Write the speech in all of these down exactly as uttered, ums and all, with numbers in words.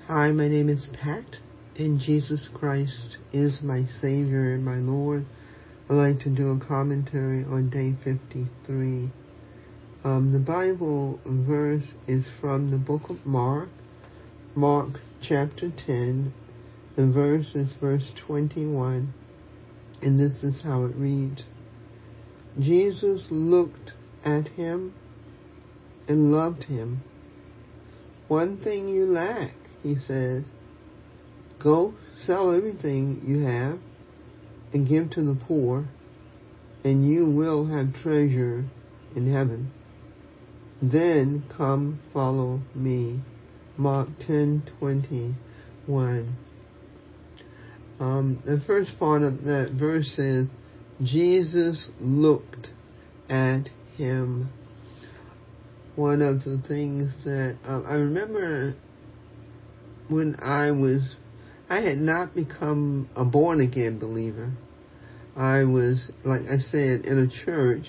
Hi, my name is Pat, and Jesus Christ is my Savior and my Lord. I'd like to do a commentary on day fifty-three. Um, the Bible verse is from the book of Mark, Mark chapter ten. The verse is verse twenty-one, and this is how it reads. Jesus looked at him and loved him. One thing you lack, he says. Go sell everything you have and give to the poor, and you will have treasure in heaven. Then come follow me. Mark ten twenty-one. Um, the first part of that verse says, Jesus looked at him. One of the things that uh, I remember when I was, I had not become a born-again believer. I was, like I said, in a church,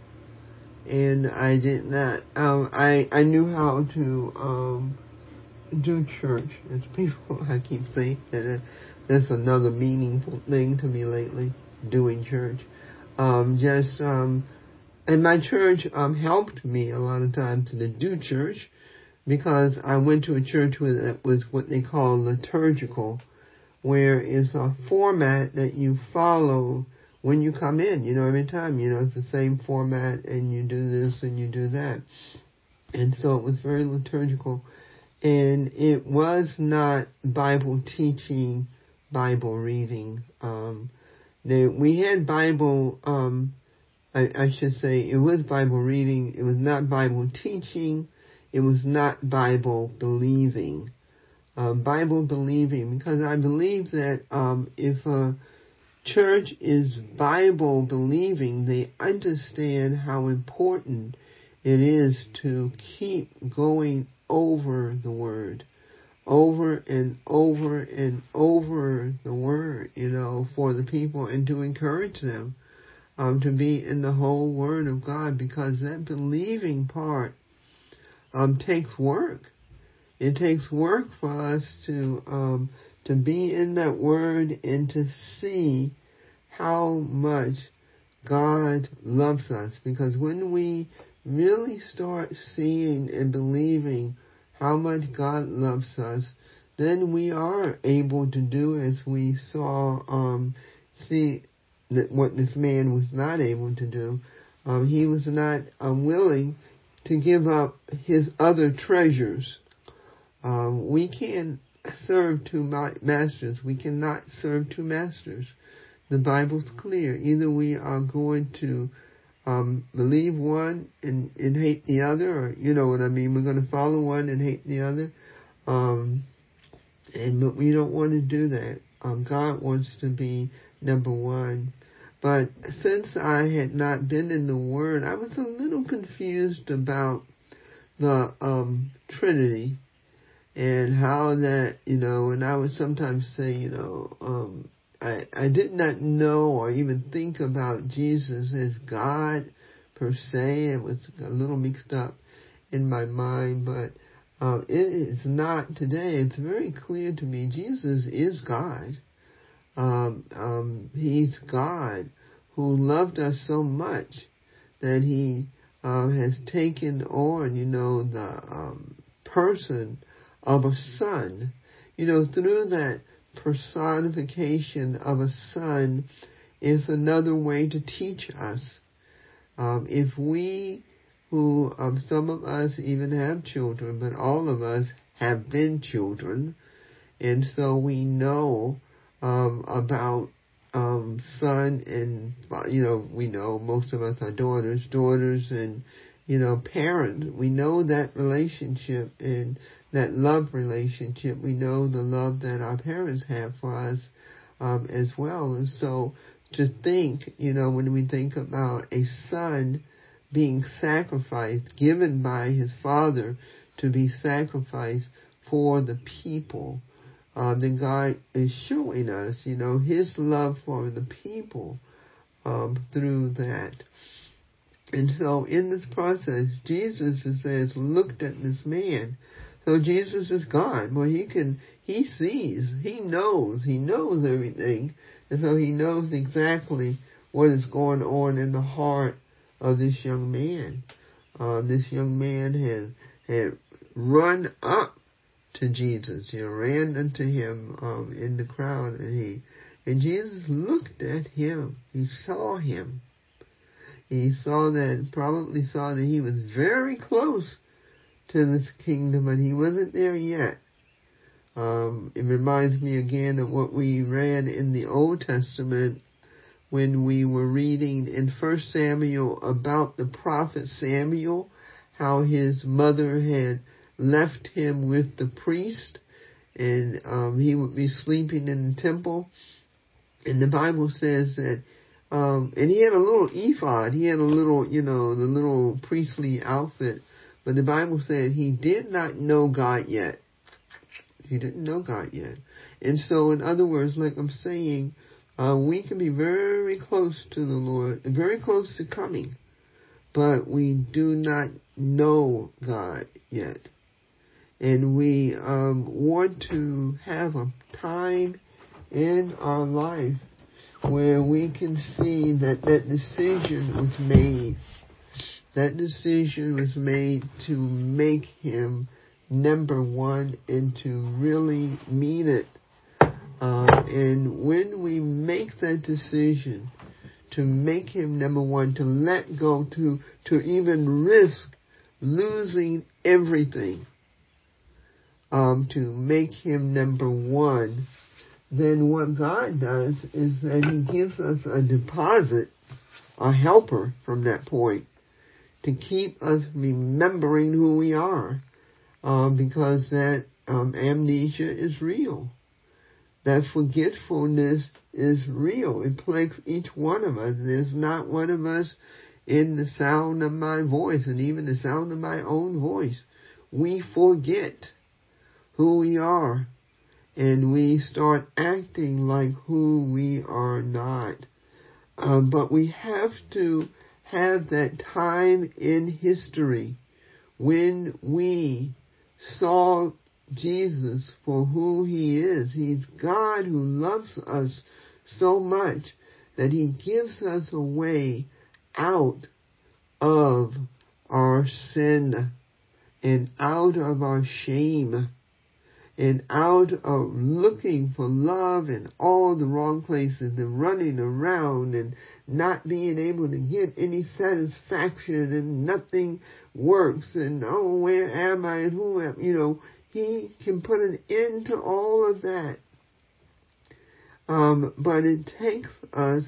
and I did not, um, I, I knew how to um, do church. As people, I keep saying that that's another meaningful thing to me lately, doing church. Um, just, um, and my church um, helped me a lot of times to do church, because I went to a church that was what they call liturgical, where it's a format that you follow when you come in. You know, every time, you know, it's the same format, and you do this and you do that. And so it was very liturgical. And it was not Bible teaching, Bible reading. Um, they, we had Bible, um, I, I should say, it was Bible reading. It was not Bible teaching. It was not Bible believing. Uh, Bible believing, because I believe that um, if a church is Bible believing, they understand how important it is to keep going over the Word, over and over and over the Word, you know, for the people, and to encourage them um, to be in the whole Word of God, because that believing part Um, takes work. It takes work for us to um, to be in that Word and to see how much God loves us. Because when we really start seeing and believing how much God loves us, then we are able to do as we saw, um, see that what this man was not able to do. Um, he was not unwilling to give up his other treasures. Um, we can't serve two masters. We cannot serve two masters. The Bible's clear. Either we are going to um, believe one and, and hate the other, or you know what I mean. We're going to follow one and hate the other. Um, and but we don't want to do that. Um, God wants to be number one. But since I had not been in the Word, I was a little confused about the um, Trinity and how that, you know, and I would sometimes say, you know, um, I, I did not know or even think about Jesus as God per se. It was a little mixed up in my mind, but uh, it is not today. It's very clear to me. Jesus is God. Um, um, he's God who loved us so much that he uh, has taken on, you know, the um, person of a son. You know, through that personification of a son is another way to teach us. Um, if we, who um, some of us even have children, but all of us have been children, and so we know um, about um, son and, you know, we know most of us are daughters, daughters and, you know, parents. We know that relationship and that love relationship. We know the love that our parents have for us um, as well. And so to think, you know, when we think about a son being sacrificed, given by his father to be sacrificed for the people, Uh, then God is showing us, you know, his love for the people um, through that. And so in this process, Jesus, it says, looked at this man. So Jesus is God. Well, he can, he sees, he knows, he knows everything. And so he knows exactly what is going on in the heart of this young man. Uh, this young man had, had run up to Jesus, you know, ran into him um, in the crowd, and he, and Jesus looked at him. He saw him. He saw that, probably saw that he was very close to this kingdom, but he wasn't there yet. Um, it reminds me again of what we read in the Old Testament when we were reading in First Samuel about the prophet Samuel, how his mother had left him with the priest, and um, he would be sleeping in the temple. And the Bible says that, um, and he had a little ephod, he had a little, you know, the little priestly outfit, but the Bible said he did not know God yet. He didn't know God yet. And so, in other words, like I'm saying, uh, we can be very close to the Lord, very close to coming, but we do not know God yet. And we um, want to have a time in our life where we can see that that decision was made. That decision was made to make him number one and to really mean it. Uh, and when we make that decision to make him number one, to let go, to, to even risk losing everything, um, to make him number one, then what God does is that he gives us a deposit, a helper from that point, to keep us remembering who we are, uh, because that um, amnesia is real. That forgetfulness is real. It plagues each one of us. There's not one of us in the sound of my voice, and even the sound of my own voice. We forget who we are, and we start acting like who we are not. Uh, but we have to have that time in history when we saw Jesus for who he is. He's God who loves us so much that he gives us a way out of our sin and out of our shame and out of looking for love in all the wrong places and running around and not being able to get any satisfaction and nothing works and, oh, where am I and who am I? You know, he can put an end to all of that. Um, but it takes us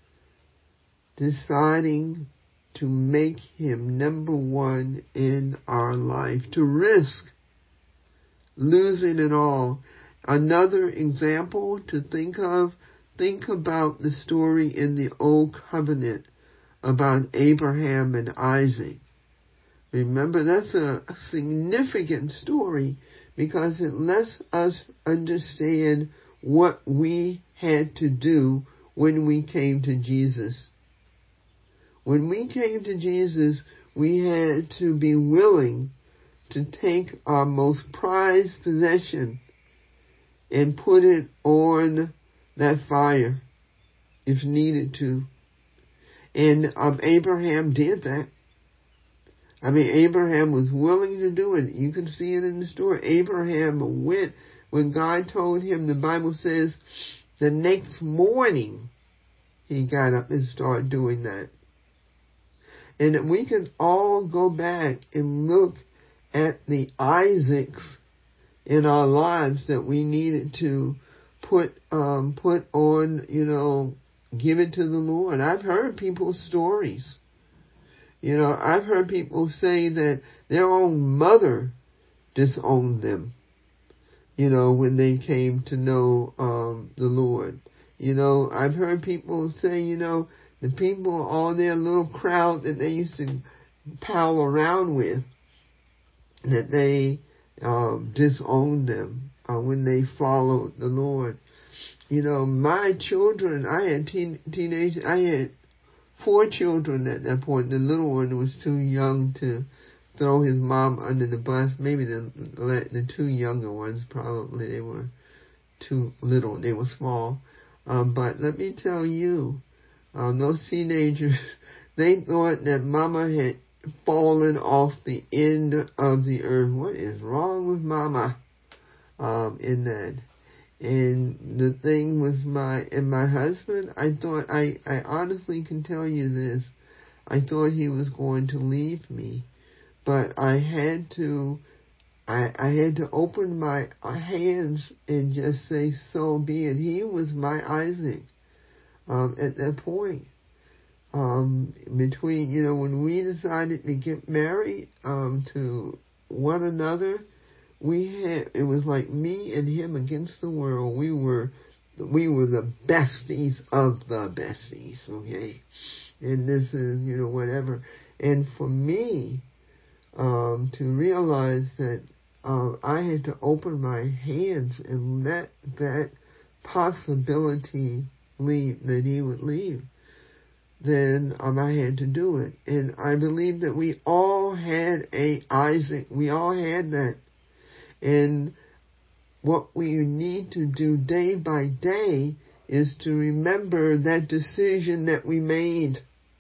deciding to make him number one in our life, to risk losing it all. Another example to think of, think about the story in the Old Covenant about Abraham and Isaac. Remember, that's a significant story because it lets us understand what we had to do when we came to Jesus. When we came to Jesus, we had to be willing to take our most prized possession and put it on that fire if needed to. And um, Abraham did that. I mean, Abraham was willing to do it. You can see it in the story. Abraham went when God told him, the Bible says, the next morning he got up and started doing that. And we can all go back and look at the Isaacs in our lives that we needed to put um, put on, you know, give it to the Lord. I've heard people's stories. You know, I've heard people say that their own mother disowned them, you know, when they came to know um, the Lord. You know, I've heard people say, you know, the people, all their little crowd that they used to pal around with, that they um, disowned them uh, when they followed the Lord. You know, my children, I had teen, teenage, I had four children at that point. The little one was too young to throw his mom under the bus. Maybe the the two younger ones, probably they were too little. They were small. Um, but let me tell you, um, those teenagers, they thought that mama had fallen off the end of the earth. What is wrong with mama? Um, in that. And the thing with my, and my husband, I thought, I, I honestly can tell you this, I thought he was going to leave me. But I had to, I, I had to open my hands and just say, so be it. He was my Isaac, um, at that point. Um, between, you know, when we decided to get married, um, to one another, we had, it was like me and him against the world. We were, we were the besties of the besties, okay? And this is, you know, whatever. And for me, um, to realize that, um, I had to open my hands and let that possibility leave, that he would leave, then um, I had to do it. And I believe that we all had a Isaac. We all had that. And what we need to do day by day is to remember that decision that we made.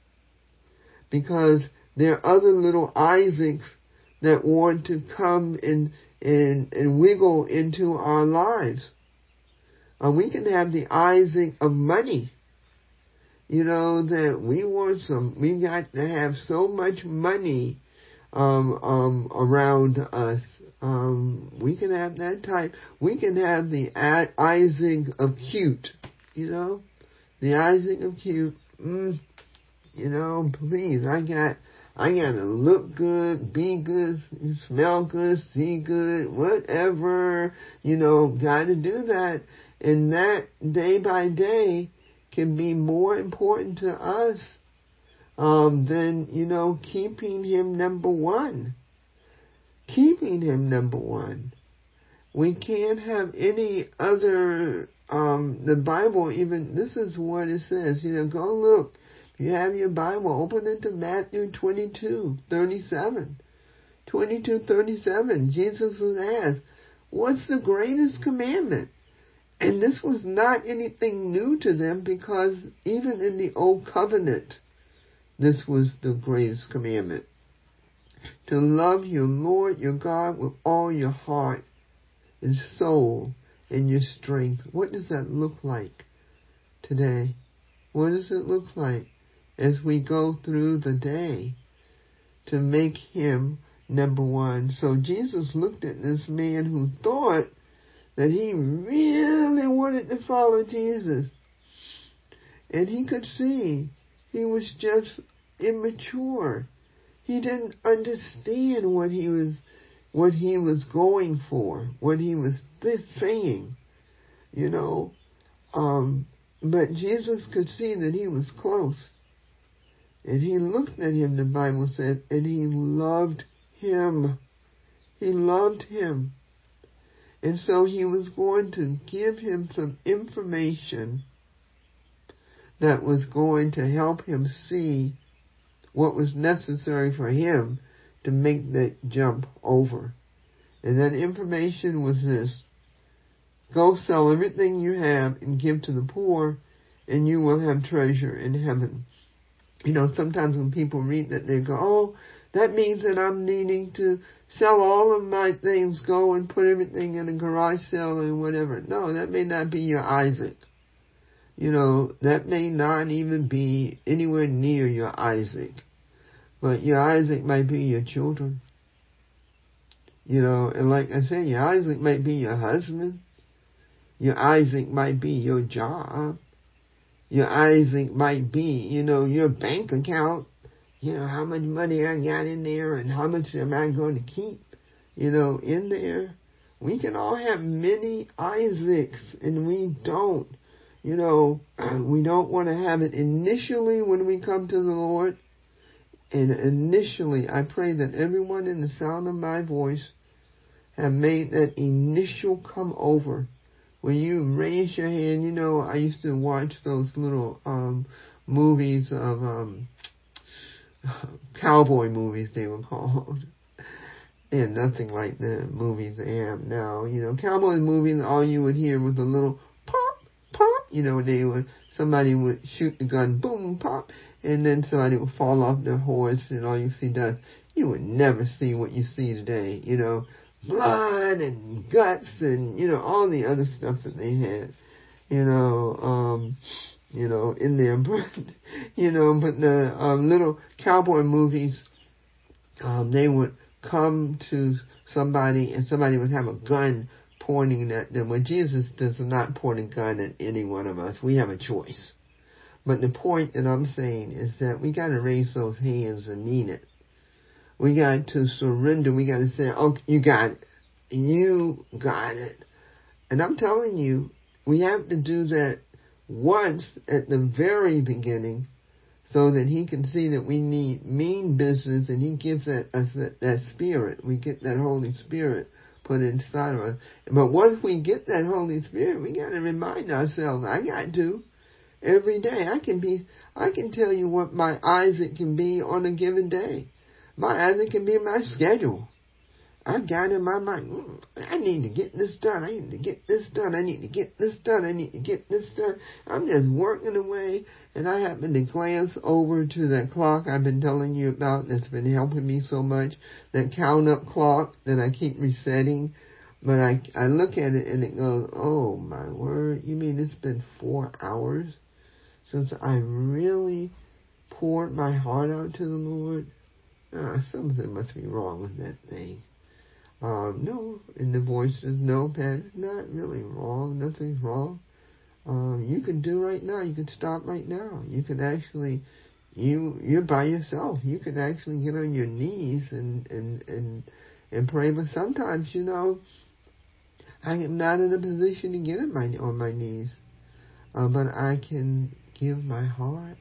Because there are other little Isaacs that want to come and, and, and wiggle into our lives. Uh, we can have the Isaac of money. You know, that we want some, we got to have so much money um, um, around us. Um, we can have that type. We can have the Isaac of cute, you know, the Isaac of cute. Mm, you know, please, I got, I gotta look good, be good, smell good, see good, whatever, you know, gotta do that. And that day by day can be more important to us um, than, you know, keeping him number one. Keeping him number one. We can't have any other, um, the Bible even, this is what it says, you know, go look. If you have your Bible, open it to Matthew twenty-two thirty-seven. twenty-two thirty-seven, Jesus was asked, what's the greatest commandment? And this was not anything new to them, because even in the Old Covenant, this was the greatest commandment. To love your Lord, your God, with all your heart and soul and your strength. What does that look like today? What does it look like as we go through the day to make him number one? So Jesus looked at this man who thought that he really wanted to follow Jesus. And he could see he was just immature. He didn't understand what he was, what he was going for, what he was th- saying, you know. Um, but Jesus could see that he was close. And he looked at him, the Bible said, and he loved him. He loved him. And so he was going to give him some information that was going to help him see what was necessary for him to make that jump over. And that information was this: go sell everything you have and give to the poor, and you will have treasure in heaven. You know, sometimes when people read that, they go, oh, that means that I'm needing to sell all of my things, go and put everything in a garage sale and whatever. No, that may not be your Isaac. You know, that may not even be anywhere near your Isaac. But your Isaac might be your children. You know, and like I said, your Isaac might be your husband. Your Isaac might be your job. Your Isaac might be, you know, your bank account. You know, how much money I got in there and how much am I going to keep, you know, in there. We can all have many Isaacs, and we don't. You know, we don't want to have it initially when we come to the Lord. And initially, I pray that everyone in the sound of my voice have made that initial come over. When you raise your hand, you know, I used to watch those little um, movies of um, cowboy movies, they were called. they're nothing like the movies they have now. You know, cowboy movies, all you would hear was a little pop, pop. You know, they would, somebody would shoot the gun, boom, pop, and then somebody would fall off their horse and all you see dust. You would never see what you see today, you know, blood and guts and, you know, all the other stuff that they had, you know, um, you know, in there. But, you know, but the um, little cowboy movies, um, they would come to somebody and somebody would have a gun pointing at them. Well, Jesus does not point a gun at any one of us. We have a choice. But the point that I'm saying is that we got to raise those hands and mean it. We got to surrender. We got to say, oh, you got it. You got it. And I'm telling you, we have to do that once at the very beginning so that he can see that we need mean business and he gives that, us that, that spirit. We get that Holy Spirit put inside of us. But once we get that Holy Spirit, we got to remind ourselves, I got to. Every day. I can be, I can tell you what my Isaac can be on a given day. My Isaac can be my schedule. I got in my mind, mm, I need to get this done. I need to get this done. I need to get this done. I need to get this done. I'm just working away, and I happen to glance over to that clock I've been telling you about that's been helping me so much, that count-up clock that I keep resetting. But I, I look at it, and it goes, oh, my word, you mean it's been four hours since I really poured my heart out to the Lord? Ah, something must be wrong with that thing. Um, no, and the voice says, no, Pat, it's not really wrong. Nothing's wrong. Um, you can do right now. You can stop right now. You can actually, you, you're by yourself. You can actually get on your knees and, and, and, and pray. But sometimes, you know, I am not in a position to get on my, on my knees. Uh, but I can give my heart.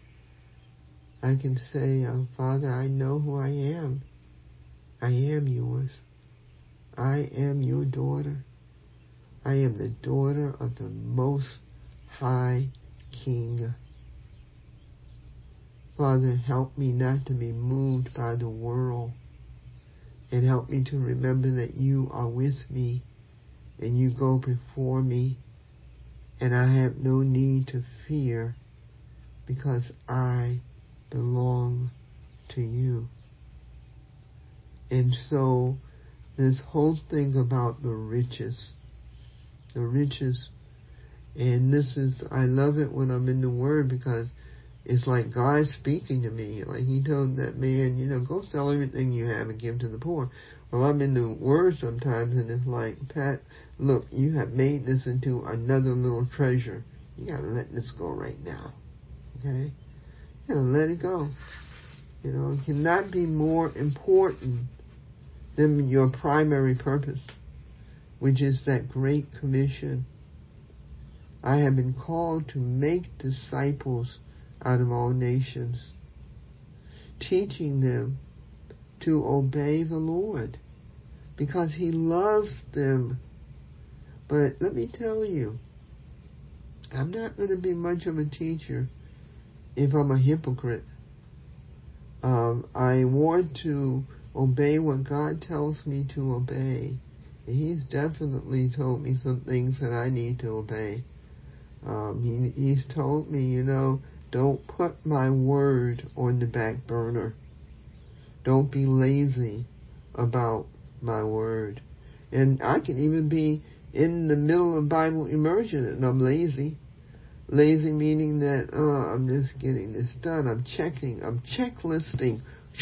I can say, oh, Father, I know who I am. I am yours. I am your daughter. I am the daughter of the Most High King. Father, help me not to be moved by the world, and help me to remember that you are with me and you go before me, and I have no need to fear because I belong to you. And so this whole thing about the riches, the riches, and this is, I love it when I'm in the Word because it's like God speaking to me. Like he told that man, you know, go sell everything you have and give to the poor. Well, I'm in the Word sometimes and it's like, Pat, look, you have made this into another little treasure. You got to let this go right now. Okay? You got to let it go. You know, it cannot be more important than your primary purpose, which is that great commission. I have been called to make disciples out of all nations, teaching them to obey the Lord because he loves them. But let me tell you, I'm not going to be much of a teacher if I'm a hypocrite. Um, I want to obey what God tells me to obey. And he's definitely told me some things that I need to obey. Um, he, he's told me, you know, don't put my word on the back burner. Don't be lazy about my word. And I can even be in the middle of Bible immersion and I'm lazy. Lazy meaning that, oh, I'm just getting this done. I'm checking. I'm checklisting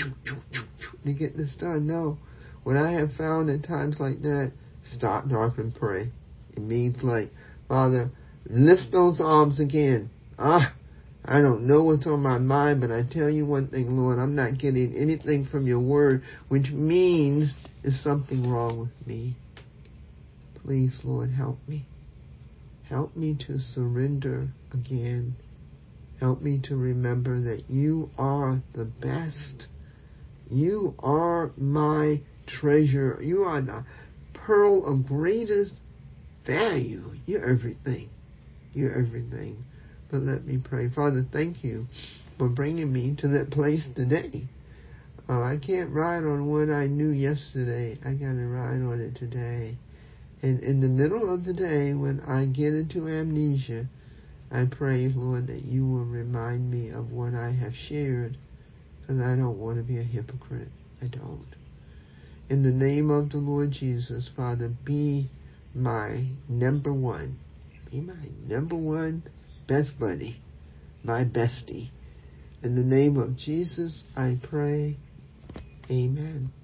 to get this done. No. What I have found at times like that, stop, knock, and pray. It means like, Father, lift those arms again. Ah, I don't know what's on my mind, but I tell you one thing, Lord, I'm not getting anything from your word, which means there's something wrong with me. Please, Lord, help me. Help me to surrender again. Help me to remember that you are the best. You are my treasure. You are the pearl of greatest value. You're everything. You're everything. But let me pray. Father, thank you for bringing me to that place today. Oh, I can't ride on what I knew yesterday. I gotta ride on it today. And in the middle of the day, when I get into amnesia, I pray, Lord, that you will remind me of what I have shared, because I don't want to be a hypocrite. I don't. In the name of the Lord Jesus, Father, be my number one. Be my number one best buddy, my bestie. In the name of Jesus, I pray. Amen.